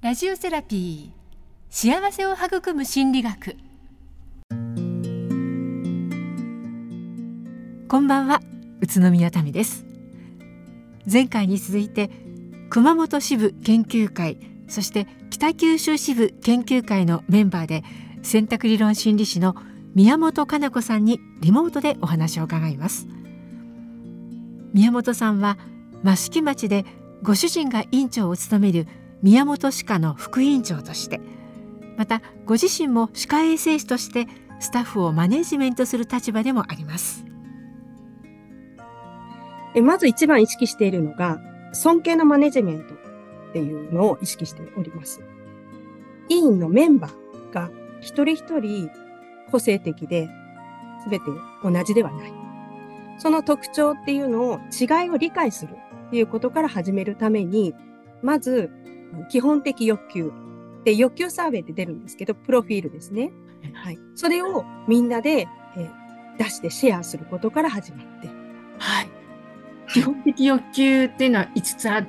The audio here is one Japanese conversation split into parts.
ラジオセラピー、幸せを育む心理学。こんばんは、宇都宮民です。前回に続いて熊本支部研究会、そして北九州支部研究会のメンバーで選択理論心理士の宮本かな子さんにリモートでお話を伺います。宮本さんは益城町でご主人が院長を務める宮本歯科の副院長として、またご自身も歯科衛生士としてスタッフをマネジメントする立場でもあります。 まず一番意識しているのが尊敬のマネジメントっていうのを意識しております。委員のメンバーが一人一人個性的で全て同じではない。その特徴っていうのを違いを理解するっていうことから始めるために、まず基本的欲求で欲求サーベイって出るんですけど、プロフィールですね。はい。それをみんなで、出してシェアすることから始まって。 はい。基本的欲求っていうのは5つあって、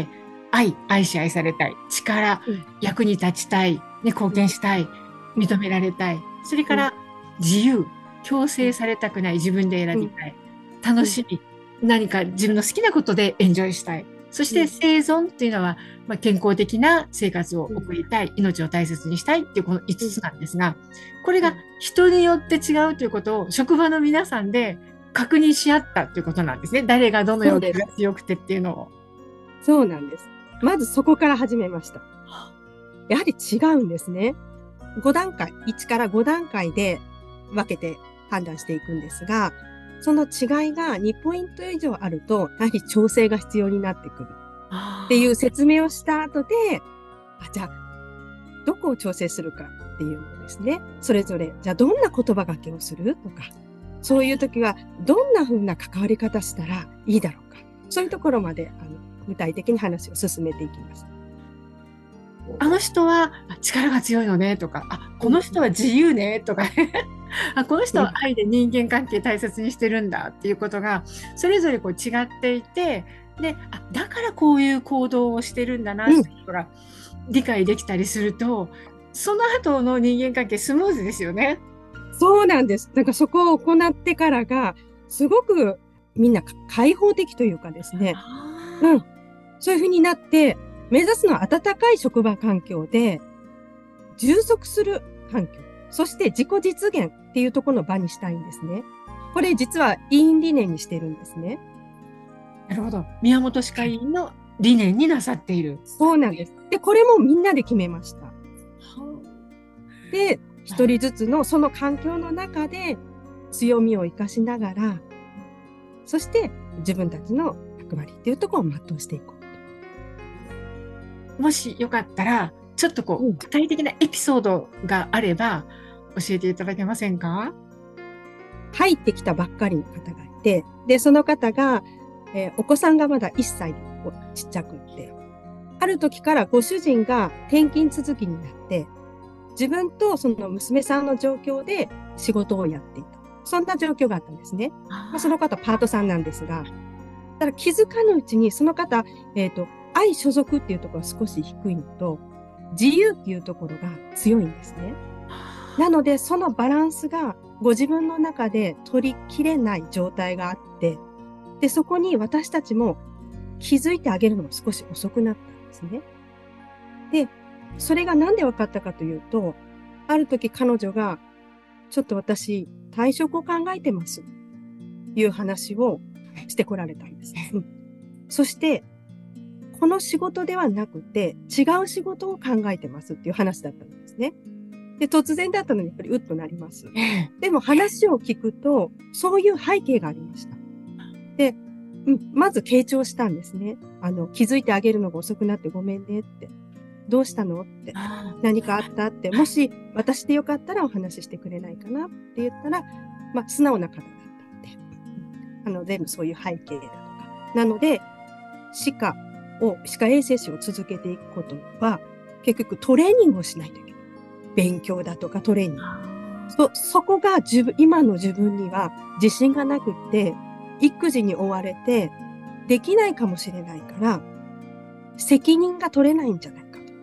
愛し愛されたい、力、役に立ちたい、ね、貢献したい、認められたい。それから自由、強制されたくない、自分で選びたい。楽しみ、何か自分の好きなことでエンジョイしたい。そして生存っていうのは、健康的な生活を送りたい、命を大切にしたいっていうこの5つなんですが、これが人によって違うということを職場の皆さんで確認し合ったということなんですね。誰がどのように強くてっていうのを。 そうなんです。まずそこから始めました。やはり違うんですね。5段階、1から5段階で分けて判断していくんですが、その違いが2ポイント以上あると、やはり調整が必要になってくるっていう説明をした後で、じゃあ、どこを調整するかっていうのをですね、それぞれ、じゃあどんな言葉がけをするとか、そういう時はどんな風な関わり方したらいいだろうか。そういうところまで具体的に話を進めていきます。 あの人は力が強いのねとか、この人は自由ねとかこの人は愛で人間関係大切にしてるんだっていうことがそれぞれこう違っていて、で、だからこういう行動をしてるんだなっていうことが理解できたりすると、その後の人間関係スムーズですよね。 そうなんです。なんかそこを行ってからがすごくみんな開放的というかですね。そういう風になって目指すのは温かい職場環境で充足する環境。そして自己実現っていうところの場にしたいんですね。これ実は委員理念にしてるんですね。 なるほど。宮本歯科医院の理念になさっている。 そうなんです。で、これもみんなで決めました。で、一人ずつのその環境の中で強みを生かしながら、そして自分たちの役割っていうところを全うしていこうと。もしよかったら、ちょっと具体的なエピソードがあれば教えていただけませんか？ 入ってきたばっかりの方がいて、で、その方が、お子さんがまだ1歳でちっちゃくって、ある時からご主人が転勤続きになって、自分とその娘さんの状況で仕事をやっていた。そんな状況があったんですね。その方パートさんなんですが、ただ気づかぬうちにその方、愛所属っていうところが少し低いのと、自由っていうところが強いんですね。なので、そのバランスがご自分の中で取りきれない状態があって、で、そこに私たちも気づいてあげるのが少し遅くなったんですね。で、それがなんで分かったかというと、ある時彼女が、ちょっと私、退職を考えてます。いう話をしてこられたんです。そして、この仕事ではなくて、違う仕事を考えてますっていう話だったんですね。で、突然だったのにやっぱりうっとなります。でも話を聞くと、そういう背景がありました。で、まず傾聴したんですね。気づいてあげるのが遅くなってごめんねって。どうしたのって。何かあったって。もし私でよかったらお話ししてくれないかなって言ったら、素直な方だったので。全部そういう背景だとか。なので、歯科衛生士を続けていくことは、結局トレーニングをしないといけない。勉強だとかトレーニング。そこが今の自分には自信がなくって、育児に追われてできないかもしれないから、責任が取れないんじゃないかと。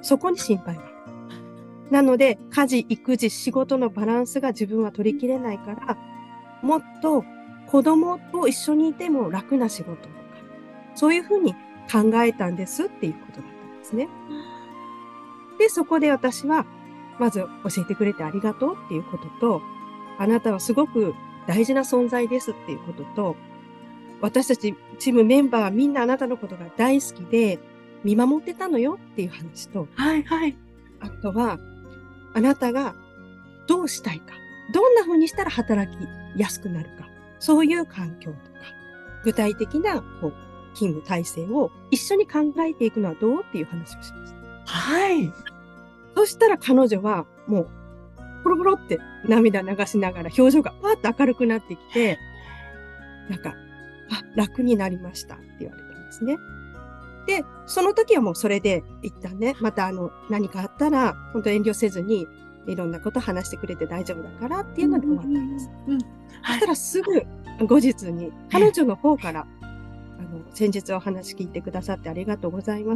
そこに心配がある。なので、家事、育児、仕事のバランスが自分は取りきれないから、もっと子供と一緒にいても楽な仕事とか、そういうふうに考えたんですっていうことだったんですね。で、そこで私は、まず教えてくれてありがとうっていうことと、あなたはすごく大事な存在ですっていうことと、私たちチームメンバーはみんなあなたのことが大好きで見守ってたのよっていう話と、 はいはい。 あとは、あなたがどうしたいか、どんな風にしたら働きやすくなるか、そういう環境とか、具体的な勤務体制を一緒に考えていくのはどうっていう話をしました。 はい。 そしたら彼女はもう、ポロポロって涙流しながら表情がパーッと明るくなってきて、なんか、楽になりましたって言われたんですね。で、その時はもうそれで一旦ね、また何かあったら、本当遠慮せずに、いろんなこと話してくれて大丈夫だからっていうので終わったんです。そしたらすぐ後日に彼女の方から、先日お話聞いてくださってありがとうございます。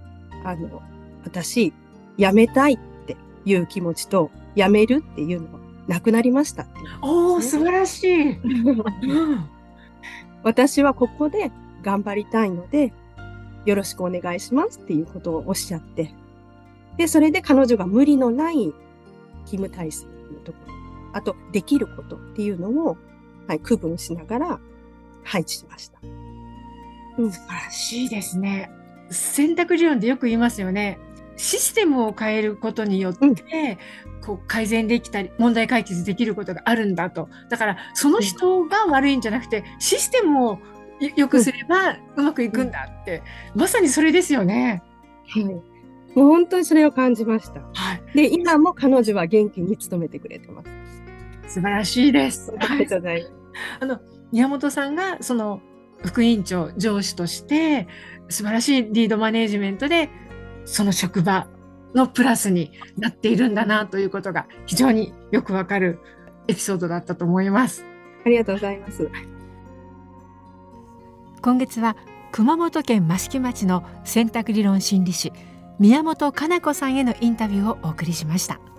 私、辞めたいっていう気持ちと、辞めるっていうのがなくなりましたっていう、ね。 おー、素晴らしい。 私はここで頑張りたいので、よろしくお願いしますっていうことをおっしゃって、で、それで彼女が無理のない勤務体制のところ、あと、できることっていうのを、区分しながら配置しました。 素晴らしいですね。選択理論でよく言いますよね。システムを変えることによって、改善できたり、問題解決できることがあるんだと。だから、その人が悪いんじゃなくて、システムを良くすればうまくいくんだって、まさにそれですよね。 はい。もう本当にそれを感じました。 はい。 で、今も彼女は元気に勤めてくれてます。 素晴らしいです。 ありがとうございます。 宮本さんが、副委員長、上司として、素晴らしいリードマネジメントで、その職場のプラスになっているんだなということが非常によくわかるエピソードだったと思います。 ありがとうございます。 今月は熊本県益城町の選択理論心理士宮本かな子さんへのインタビューをお送りしました。